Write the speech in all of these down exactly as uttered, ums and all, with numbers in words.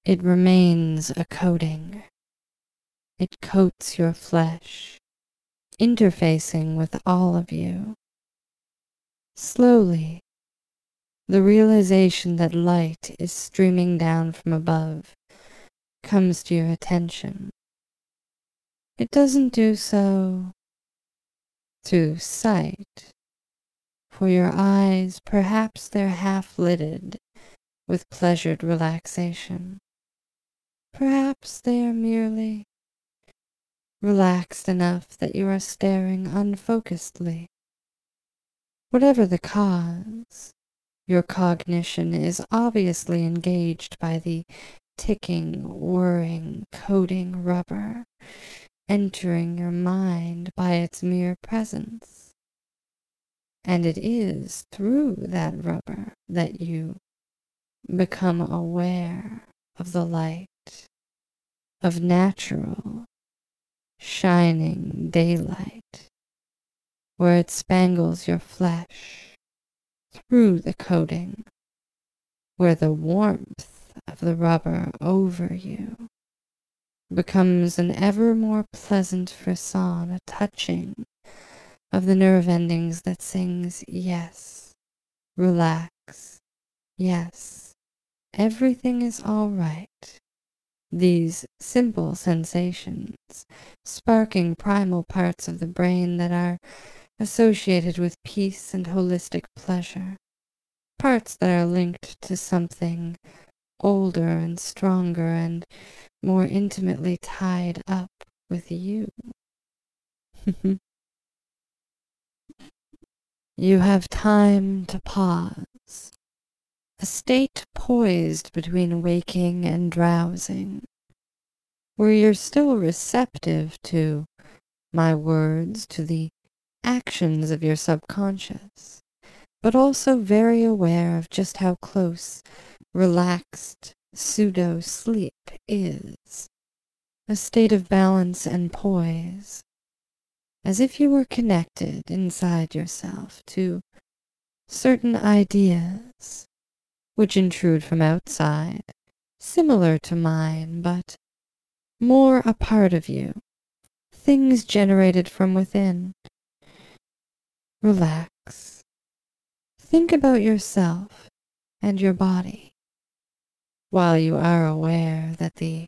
It remains a coating. It coats your flesh, interfacing with all of you. Slowly, the realization that light is streaming down from above comes to your attention. It doesn't do so through sight, for your eyes, perhaps they're half-lidded with pleasured relaxation. Perhaps they are merely relaxed enough that you are staring unfocusedly. Whatever the cause, your cognition is obviously engaged by the ticking, whirring, coating rubber, entering your mind by its mere presence. And it is through that rubber that you become aware of the light, of natural, shining daylight, where it spangles your flesh through the coating, where the warmth of the rubber over you becomes an ever more pleasant frisson, a touching of the nerve endings that sings, yes, relax, yes, everything is all right. These simple sensations, sparking primal parts of the brain that are associated with peace and holistic pleasure, parts that are linked to something older and stronger and more intimately tied up with you. You have time to pause, a state poised between waking and drowsing, where you're still receptive to my words, to the actions of your subconscious, but also very aware of just how close relaxed pseudo-sleep is, a state of balance and poise, as if you were connected inside yourself to certain ideas which intrude from outside, similar to mine, but more a part of you, things generated from within. Relax. Think about yourself and your body, while you are aware that the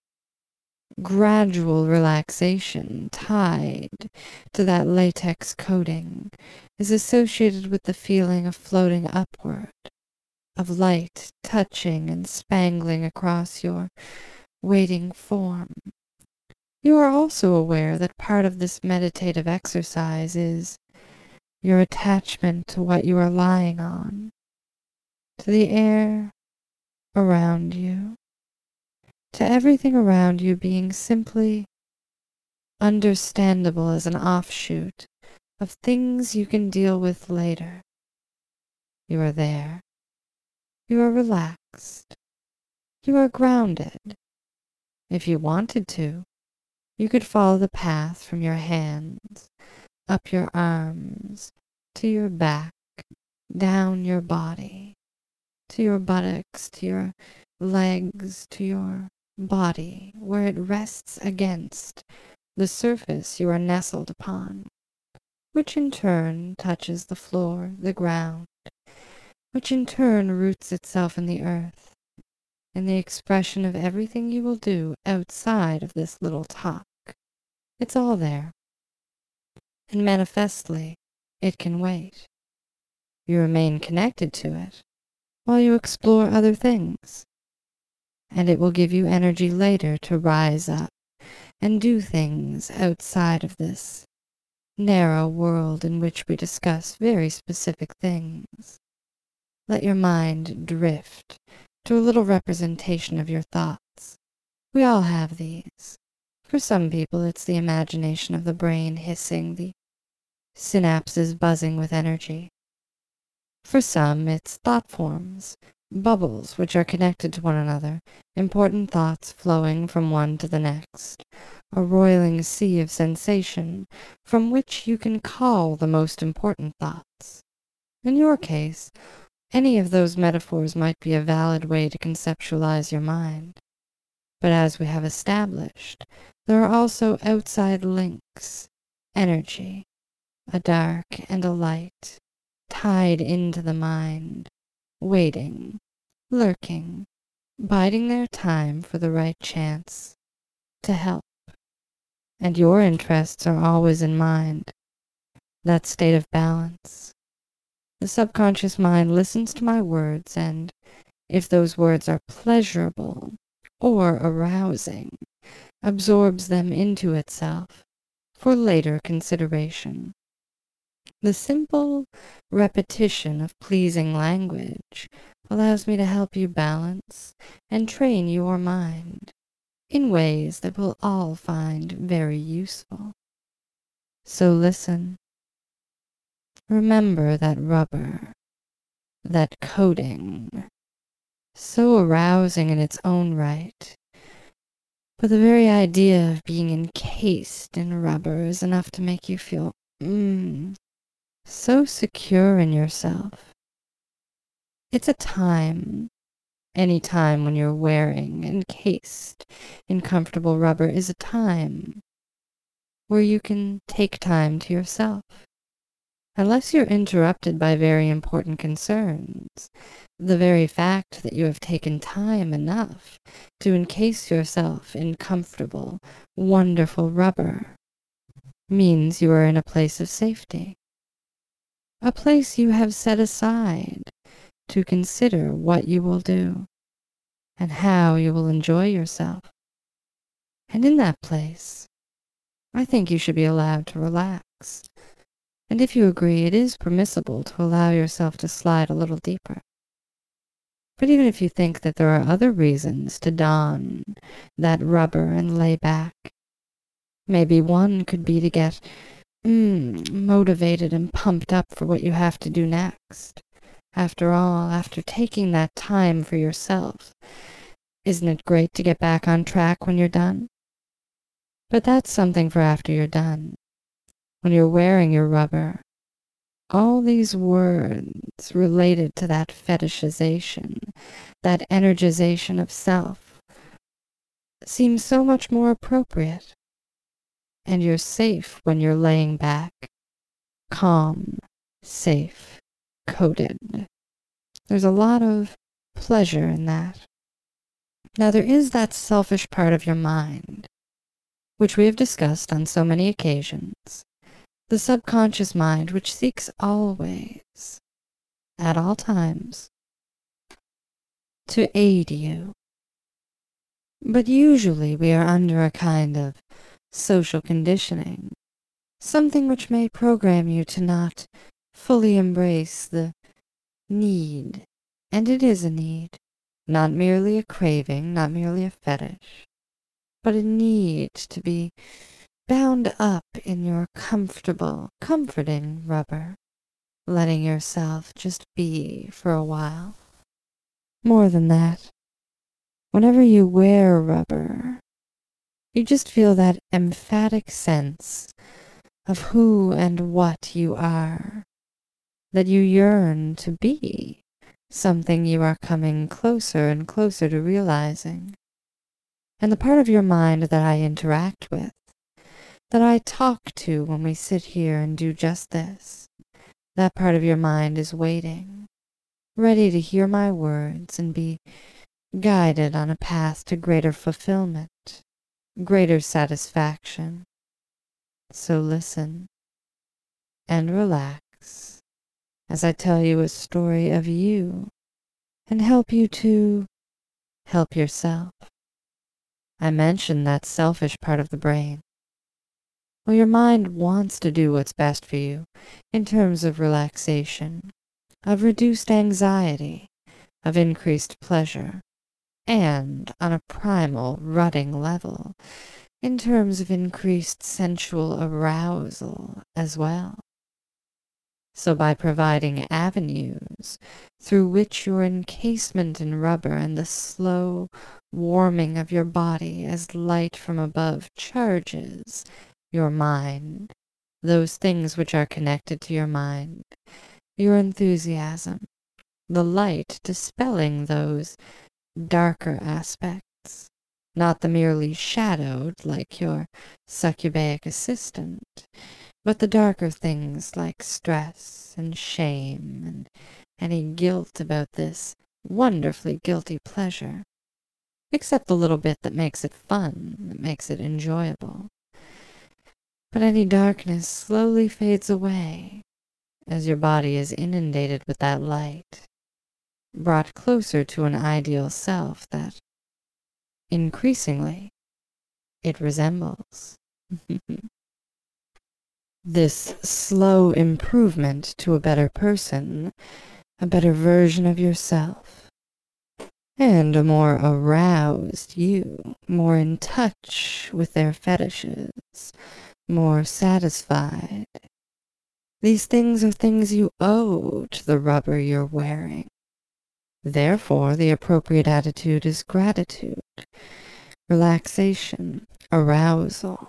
gradual relaxation tied to that latex coating is associated with the feeling of floating upward, of light touching and spangling across your waiting form. You are also aware that part of this meditative exercise is your attachment to what you are lying on, to the air around you, to everything around you being simply understandable as an offshoot of things you can deal with later. You are there. You are relaxed. You are grounded. If you wanted to, you could follow the path from your hands, up your arms, to your back, down your body, to your buttocks, to your legs, to your body, where it rests against the surface you are nestled upon, which in turn touches the floor, the ground, which in turn roots itself in the earth, in the expression of everything you will do outside of this little talk. It's all there, and manifestly, it can wait. You remain connected to it while you explore other things, and it will give you energy later to rise up and do things outside of this narrow world in which we discuss very specific things. Let your mind drift to a little representation of your thoughts. We all have these. For some people, it's the imagination of the brain hissing, the synapses buzzing with energy. For some, it's thought forms, bubbles which are connected to one another, important thoughts flowing from one to the next, a roiling sea of sensation from which you can call the most important thoughts. In your case, any of those metaphors might be a valid way to conceptualize your mind. But as we have established, there are also outside links, energy, a dark and a light, tied into the mind, waiting, lurking, biding their time for the right chance to help. And your interests are always in mind, that state of balance. The subconscious mind listens to my words, and if those words are pleasurable or arousing, absorbs them into itself for later consideration. The simple repetition of pleasing language allows me to help you balance and train your mind in ways that we'll all find very useful. So listen. Remember that rubber, that coating, so arousing in its own right. But the very idea of being encased in rubber is enough to make you feel, mmm, so secure in yourself. It's a time, any time when you're wearing, encased in comfortable rubber is a time where you can take time to yourself. Unless you're interrupted by very important concerns, the very fact that you have taken time enough to encase yourself in comfortable, wonderful rubber means you are in a place of safety, a place you have set aside to consider what you will do and how you will enjoy yourself. And in that place, I think you should be allowed to relax. And if you agree, it is permissible to allow yourself to slide a little deeper. But even if you think that there are other reasons to don that rubber and lay back, maybe one could be to get mm, motivated and pumped up for what you have to do next. After all, after taking that time for yourself, isn't it great to get back on track when you're done? But that's something for after you're done. When you're wearing your rubber, all these words related to that fetishization, that energization of self, seem so much more appropriate. And you're safe when you're laying back, calm, safe, coated. There's a lot of pleasure in that. Now there is that selfish part of your mind, which we have discussed on so many occasions. The subconscious mind, which seeks always, at all times, to aid you. But usually we are under a kind of social conditioning, something which may program you to not fully embrace the need, and it is a need, not merely a craving, not merely a fetish, but a need to be bound up in your comfortable, comforting rubber, letting yourself just be for a while. More than that, whenever you wear rubber, you just feel that emphatic sense of who and what you are, that you yearn to be, something you are coming closer and closer to realizing. And the part of your mind that I interact with, that I talk to when we sit here and do just this, that part of your mind is waiting, ready to hear my words and be guided on a path to greater fulfillment, greater satisfaction. So listen and relax as I tell you a story of you and help you to help yourself. I mentioned that selfish part of the brain. Well, your mind wants to do what's best for you in terms of relaxation, of reduced anxiety, of increased pleasure, and on a primal, rutting level, in terms of increased sensual arousal as well. So by providing avenues through which your encasement in rubber and the slow warming of your body as light from above charges your mind, those things which are connected to your mind, your enthusiasm, the light dispelling those darker aspects, not the merely shadowed like your succubaic assistant, but the darker things like stress and shame and any guilt about this wonderfully guilty pleasure, except the little bit that makes it fun, that makes it enjoyable. But any darkness slowly fades away as your body is inundated with that light, brought closer to an ideal self that, increasingly, it resembles. This slow improvement to a better person, a better version of yourself, and a more aroused you, more in touch with their fetishes, more satisfied. These things are things you owe to the rubber you're wearing. Therefore, the appropriate attitude is gratitude, relaxation, arousal.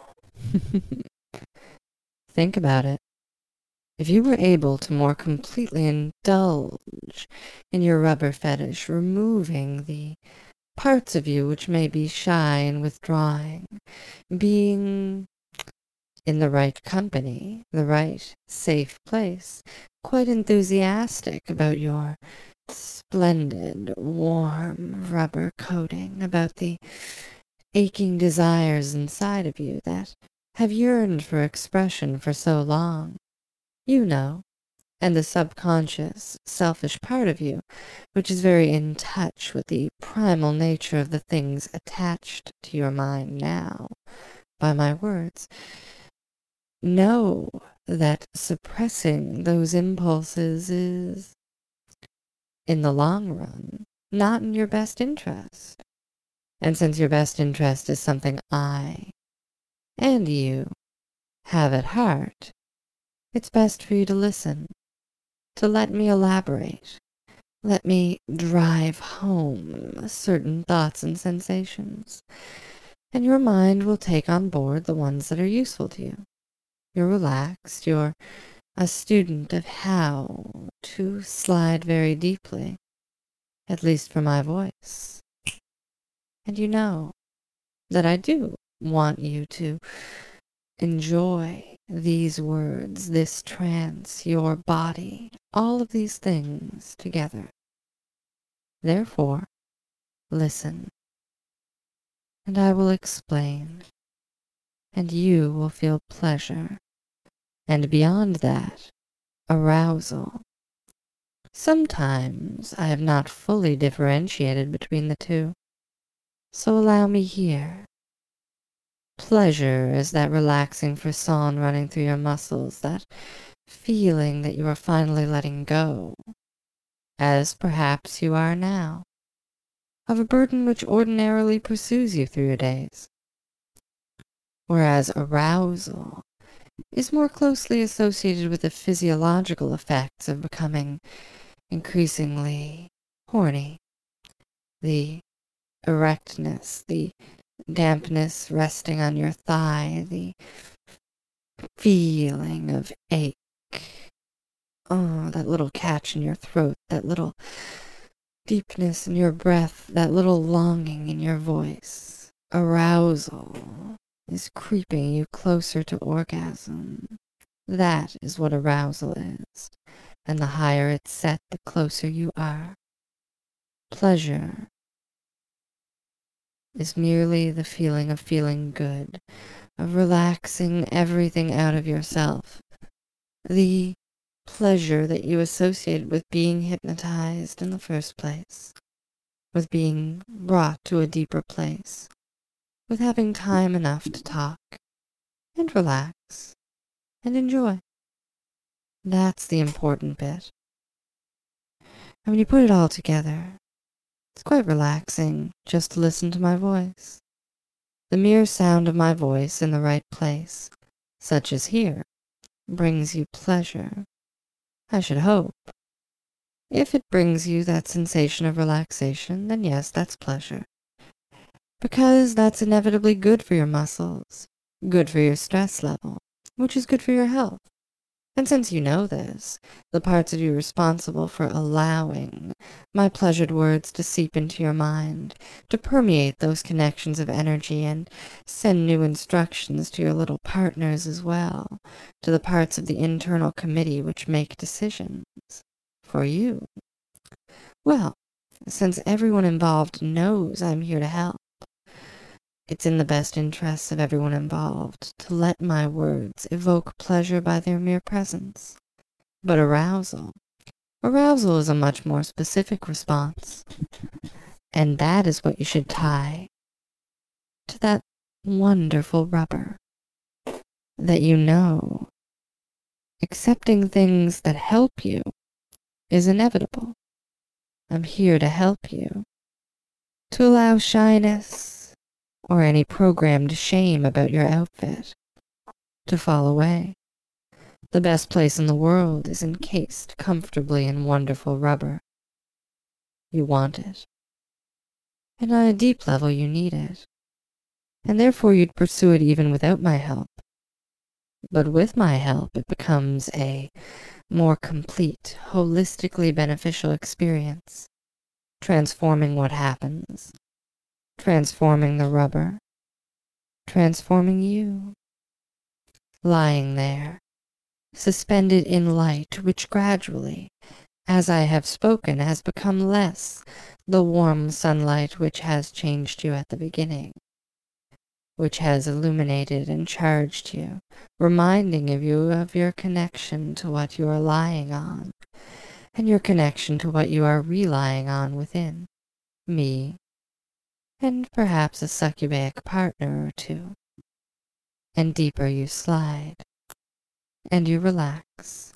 Think about it. If you were able to more completely indulge in your rubber fetish, removing the parts of you which may be shy and withdrawing, being in the right company, the right safe place, quite enthusiastic about your splendid, warm rubber coating, about the aching desires inside of you that have yearned for expression for so long. You know, and the subconscious, selfish part of you, which is very in touch with the primal nature of the things attached to your mind now by my words, know that suppressing those impulses is, in the long run, not in your best interest. And since your best interest is something I and you have at heart, it's best for you to listen, to let me elaborate, let me drive home certain thoughts and sensations, and your mind will take on board the ones that are useful to you. You're relaxed, you're a student of how to slide very deeply, at least for my voice. And you know that I do want you to enjoy these words, this trance, your body, all of these things together. Therefore, listen, and I will explain, and you will feel pleasure, and beyond that, arousal. Sometimes I have not fully differentiated between the two, so allow me here. Pleasure is that relaxing frisson running through your muscles, that feeling that you are finally letting go, as perhaps you are now, of a burden which ordinarily pursues you through your days. Whereas arousal is more closely associated with the physiological effects of becoming increasingly horny, the erectness, the dampness resting on your thigh, the feeling of ache. Oh, that little catch in your throat, that little deepness in your breath, that little longing in your voice. Arousal is creeping you closer to orgasm. That is what arousal is, and the higher it's set, the closer you are. Pleasure is merely the feeling of feeling good, of relaxing everything out of yourself. The pleasure that you associated with being hypnotized in the first place, with being brought to a deeper place, with having time enough to talk and relax and enjoy. That's the important bit. And when you put it all together, it's quite relaxing just to listen to my voice. The mere sound of my voice in the right place, such as here, brings you pleasure. I should hope. If it brings you that sensation of relaxation, then yes, that's pleasure. Because that's inevitably good for your muscles, good for your stress level, which is good for your health. And since you know this, the parts of you responsible for allowing my pleasured words to seep into your mind, to permeate those connections of energy and send new instructions to your little partners as well, to the parts of the internal committee which make decisions for you. Well, since everyone involved knows I'm here to help, it's in the best interests of everyone involved to let my words evoke pleasure by their mere presence. But arousal, arousal is a much more specific response, and that is what you should tie to that wonderful rubber that you know. Accepting things that help you is inevitable. I'm here to help you, to allow shyness or any programmed shame about your outfit to fall away. The best place in the world is encased comfortably in wonderful rubber. You want it. And on a deep level you need it. And therefore you'd pursue it even without my help. But with my help it becomes a more complete, holistically beneficial experience, transforming what happens, transforming the rubber, transforming you. Lying there, suspended in light which gradually, as I have spoken, has become less the warm sunlight which has changed you at the beginning, which has illuminated and charged you, reminding of you of your connection to what you are lying on, and your connection to what you are relying on within, me, and perhaps a succubaic partner or two. And deeper you slide, and you relax.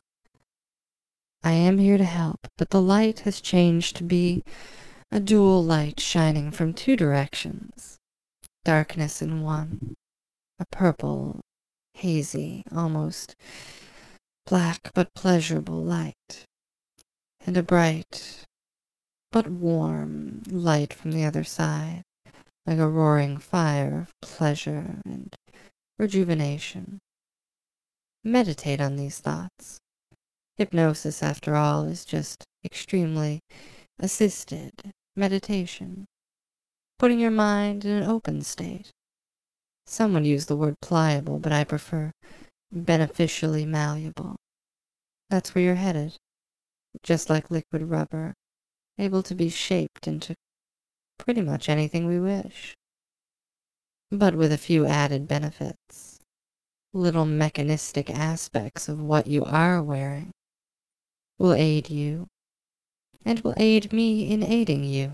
I am here to help, but the light has changed to be a dual light shining from two directions. Darkness in one, a purple, hazy, almost black but pleasurable light, and a bright but warm light from the other side, like a roaring fire of pleasure and rejuvenation. Meditate on these thoughts. Hypnosis, after all, is just extremely assisted meditation, putting your mind in an open state. Some would use the word pliable, but I prefer beneficially malleable. That's where you're headed, just like liquid rubber, able to be shaped into pretty much anything we wish, but with a few added benefits. Little mechanistic aspects of what you are wearing will aid you, and will aid me in aiding you.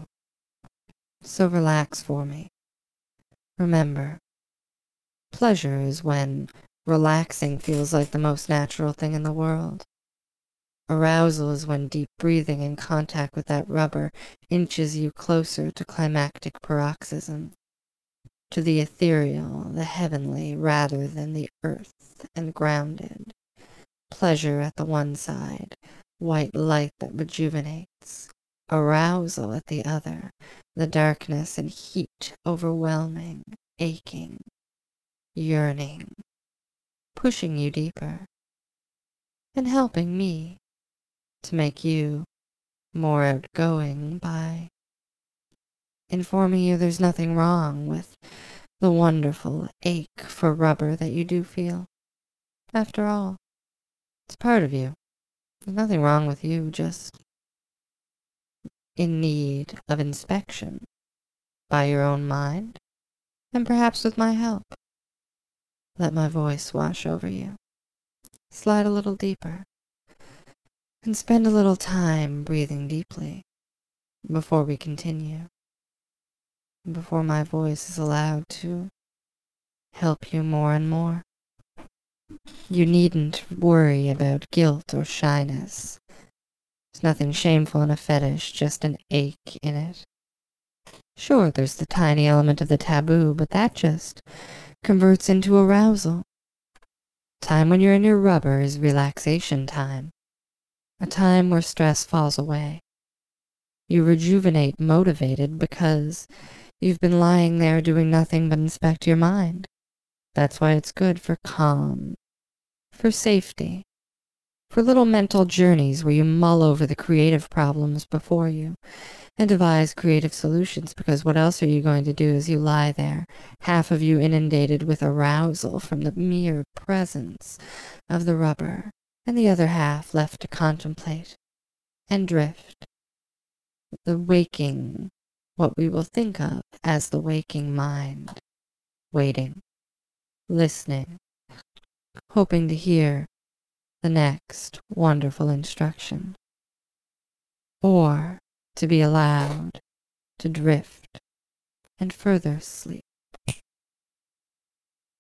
So relax for me. Remember, pleasure is when relaxing feels like the most natural thing in the world. Arousal is when deep breathing in contact with that rubber inches you closer to climactic paroxysm, to the ethereal, the heavenly, rather than the earth and grounded. Pleasure at the one side, white light that rejuvenates. Arousal at the other, the darkness and heat overwhelming, aching, yearning, pushing you deeper, and helping me to make you more outgoing by informing you there's nothing wrong with the wonderful ache for rubber that you do feel. After all, it's part of you. There's nothing wrong with you, just in need of inspection by your own mind, and perhaps with my help. Let my voice wash over you. Slide a little deeper, and spend a little time breathing deeply before we continue, before my voice is allowed to help you more and more. You needn't worry about guilt or shyness. There's nothing shameful in a fetish, just an ache in it. Sure, there's the tiny element of the taboo, but that just converts into arousal. Time when you're in your rubber is relaxation time, a time where stress falls away. You rejuvenate motivated because you've been lying there doing nothing but inspect your mind. That's why it's good for calm, for safety, for little mental journeys where you mull over the creative problems before you and devise creative solutions, because what else are you going to do as you lie there, half of you inundated with arousal from the mere presence of the rubber, and the other half left to contemplate and drift, the waking, what we will think of as the waking mind, waiting, listening, hoping to hear the next wonderful instruction, or to be allowed to drift and further sleep.